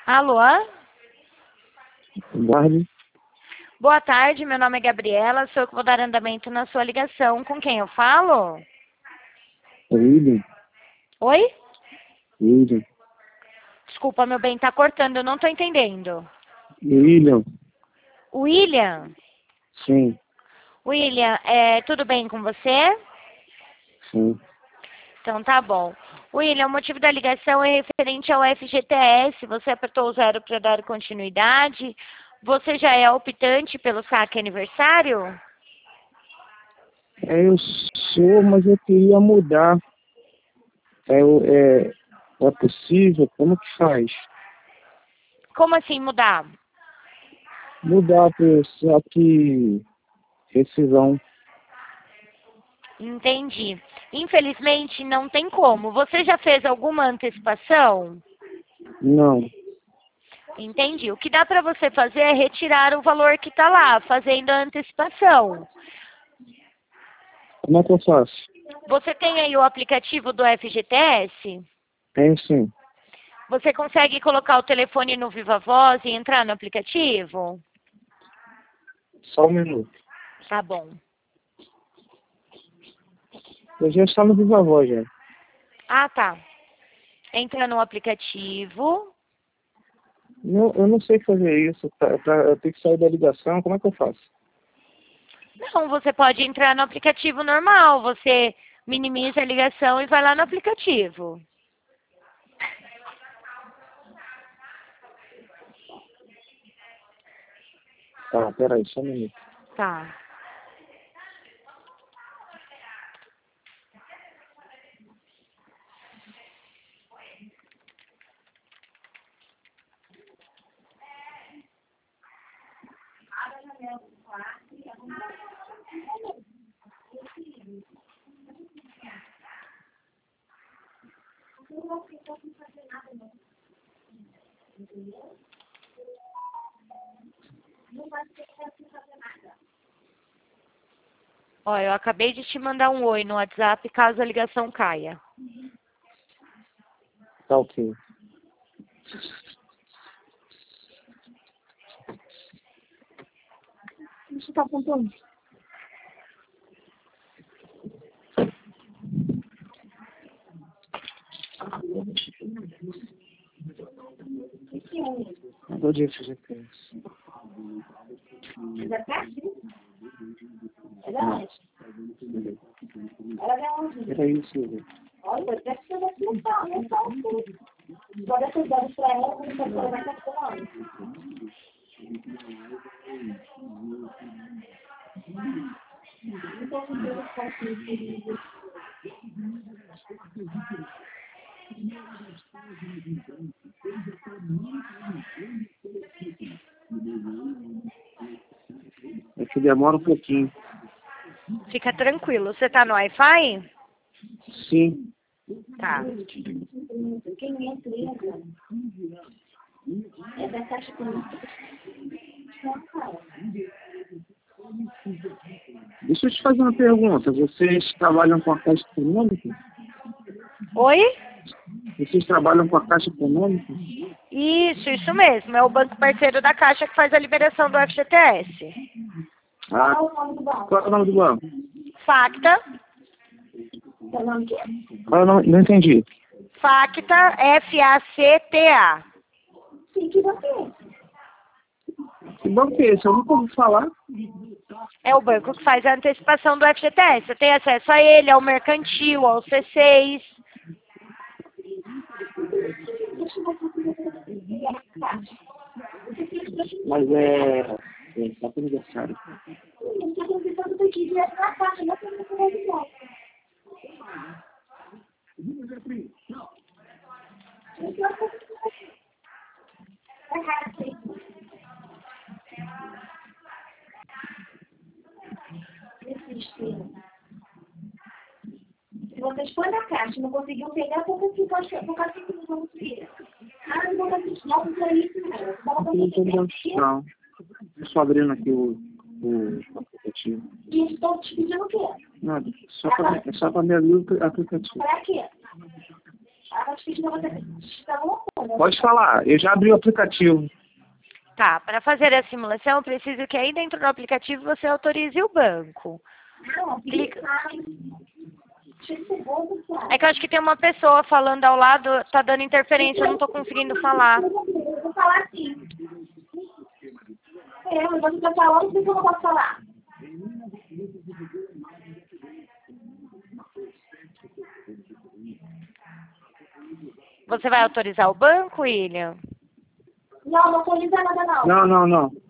Alô? Guarde. Boa tarde, meu nome é Gabriela, sou eu que vou dar andamento na sua ligação. Com quem eu falo? William. Oi? William. Desculpa, meu bem, tá cortando, eu não tô entendendo. William. William? Sim. William, tudo bem com você? Sim. Então tá bom. William, o motivo da ligação é referente ao FGTS. Você apertou o 0 para dar continuidade. Você já é optante pelo saque aniversário? Eu sou, mas eu queria mudar. É possível? Como que faz? Como assim mudar? Mudar para saque rescisão. Entendi. Infelizmente não tem como. Você já fez alguma antecipação? Não. Entendi. O que dá para você fazer é retirar o valor que está lá, fazendo a antecipação. Como é que eu faço? Você tem aí o aplicativo do FGTS? Tem sim. Você consegue colocar o telefone no Viva Voz e entrar no aplicativo? Só um minuto. Tá bom. Eu já está no Viva Voz, já. Ah, tá. Entra no aplicativo. Não, eu não sei fazer isso. Eu tenho que sair da ligação. Como é que eu faço? Não, você pode entrar no aplicativo normal. Você minimiza a ligação e vai lá no aplicativo. Tá, peraí, só um minuto. Tá. Ó, eu acabei de te mandar um oi no WhatsApp caso a ligação caia. Tá ok. Você tá apontando? Mandou de FGTS. Era isso, Silvia. Olha, até que você vai pensar, não tá assim. Agora eu tô dando pra ela, você vai levar cartão. Então, eu vou ficar aqui. É que demora um pouquinho. Fica tranquilo. Você tá no Wi-Fi? Sim. Tá. Quem é empresa? É da Caixa Econômica. Deixa eu te fazer uma pergunta. Vocês trabalham com a Caixa Econômica? Oi? Vocês trabalham com a Caixa Econômica? Isso mesmo. É o banco parceiro da Caixa que faz a liberação do FGTS. Ah, qual é o nome do banco? Facta. Qual é o nome? Não entendi. Facta, F-A-C-T-A. Sim, que você é? Que banco é esse? Eu nunca ouvi falar. É o banco que faz a antecipação do FGTS. Você tem acesso a ele, ao mercantil, ao C6. Mas é só para aniversário. Você tá precisando daqui direto na Caixa, não tem como realizar. Se vocês forem na caixa e não conseguiam pegar, por que pode ser? Por causa que não vão conseguir. Ah, não vou conseguir, não vou isso, Não. Eu só abrindo aqui o aplicativo. E estão te pedindo o quê? Nada. É só para me abrir o aplicativo. Para quê? Ah, mas pedindo você. Está louco? Pode falar, eu já abri o aplicativo. Tá, para fazer a simulação, eu preciso que aí dentro do aplicativo você autorize o banco. Não, Clica. segundos, É que eu acho que tem uma pessoa falando ao lado, tá dando interferência, eu não tô conseguindo falar. Eu vou falar sim. Mas você tá falando, por que eu não posso falar? Você vai autorizar o banco, William? Não, não autoriza nada não. Não, não, não.